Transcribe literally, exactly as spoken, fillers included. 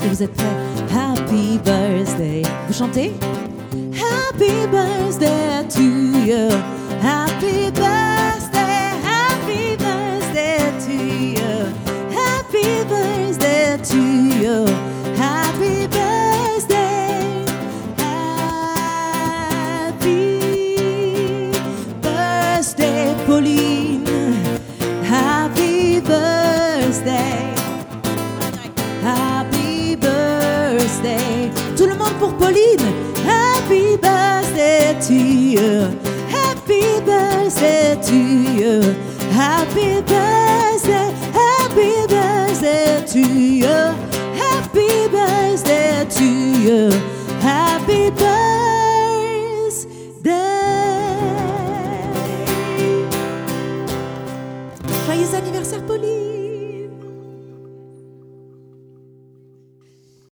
que vous êtes prêts? Happy birthday. Vous chantez? Happy birthday to you. Happy birthday, happy birthday to you. Happy birthday to you. Happy birthday. Happy birthday, Pauline. Happy birthday. Happy birthday. Tout le monde pour Pauline. Happy birthday to you. Happy birthday to you. Happy birthday. Happy birthday to you. Happy birthday to you. Happy birthday. Joyeux anniversaire, Pauline.